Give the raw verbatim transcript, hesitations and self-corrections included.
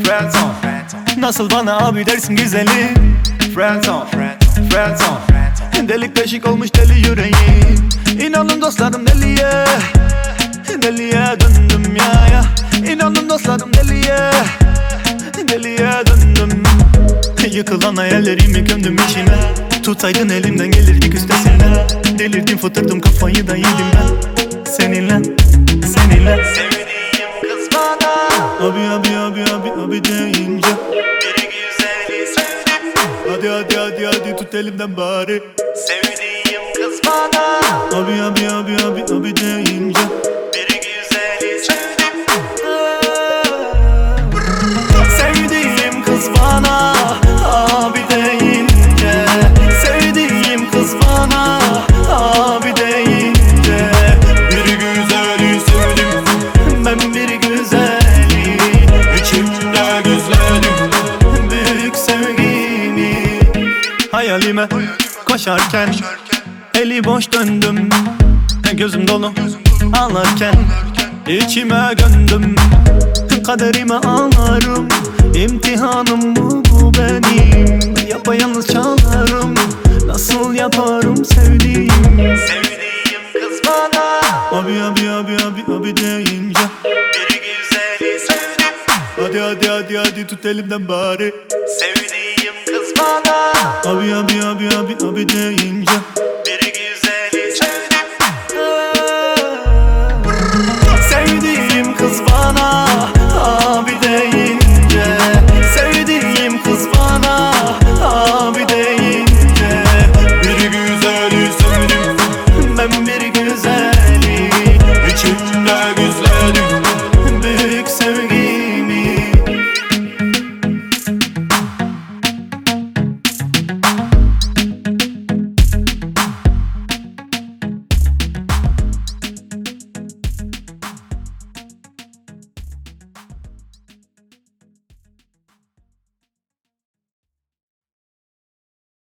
Friendzone. Nasıl bana abi dersin güzeli? Friendzone, friendzone. Delik deşik olmuş deli yüreğim. İnanın dostlarım deliye, deliye döndüm ya ya. İnanın dostlarım deliye, deliye döndüm. Yıkılan hayallerimi gömdüm içine. Tutaydın elimden gelirdik üstesinden. Delirdim fıtırdım kafayı da yedim ben. Seninle, seninle. Sevdiğim kız bana Abi abi abi abi abi deyince bir güzeli sevdim. Hadi hadi hadi hadi tut elimden bari. Sevdiğim kız bana Abi abi abi abi abi deyince bir güzeli sevdim. Sevdiğim kız bana abi deyince, sevdiğim kız bana abi deyince, Bir güzeli sevdim, ben bir güzeli içimde gizledim. büyük sevgimi. Hayalime koşarken eli boş döndüm. Gözüm dolu ağlarken içime gömdüm. Kaderime ağlarım, imtihanım bu, bu benim. Yapayalnız çalarım, nasıl yaparım sevdiğim. Sevdiğim kız bana Abi abi abi abi abi deyince bir güzeli sevdim. hadi hadi hadi hadi tut elimden bari. Sevdiğim kız bana Abi abi abi abi abi deyince